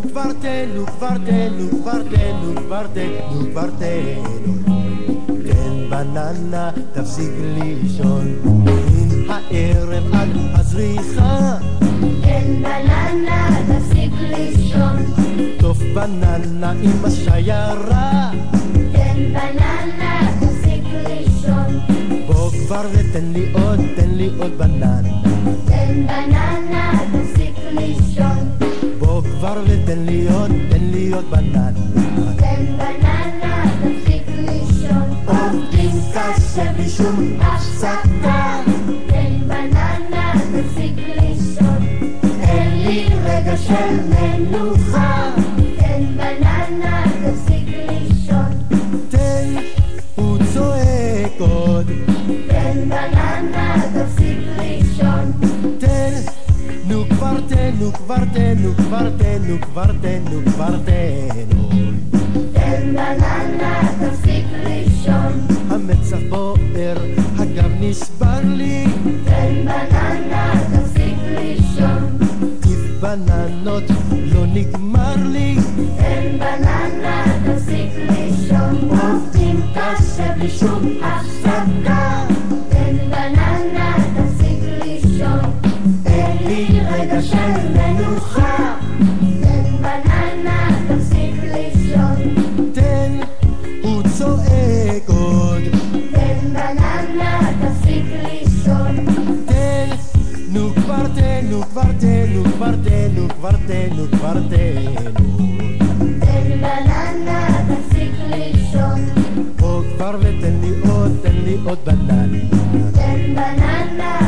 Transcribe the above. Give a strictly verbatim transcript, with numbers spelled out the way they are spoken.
כבר תנו, כבר תנו, כבר תנו, כבר תנו, כבר תנו. תן בננה, תפסיק לישון, מן הערב עד הזריחה. תן בננה, תפסיק לישון. טוף בננה עם השיירה. תן בננה, תפסיק לישון. בוא כבר ותן לי עוד, תן לי עוד בננה. תן בננה, תפסיק לישון. בוא כבר ותן לי עוד, תן לי עוד בננה. תן בננה, תפסיק לישון. עובדים קשה בלי שום הפסקה. תן בננה, תפסיק לישון. אין לי רגע של מנוחה. תן בננה, תפסיק לישון. תן, הוא צועק עוד. תן בננה, תפסיק לישון. תן, נו כבר תנו, כבר תנו, כבר תנו, כבר תנו, כבר תנו. תן בננה, תפסיק לישון. המצח בוער, הגב נשבר לי. תן בננה, תפסיק לישון. טיף בננות לא נגמר לי. תן בננה, תפסיק לישון. עובדים קשה בלי שום הפסקה. תן בננה, תפסיק לישון. אין לי רגע של מנוחה. תן בננה, תפסיק לישון. תן, הוא צועק עוד. תן בננה, תפסיק לישון. תן, נו כבר תנו, כבר תנו, כבר תנו, כבר תנו, כבר תנו. תן בננה, תפסיק לישון. בוא כבר ותן לי עוד, תן לי עוד בננה. תן בננה,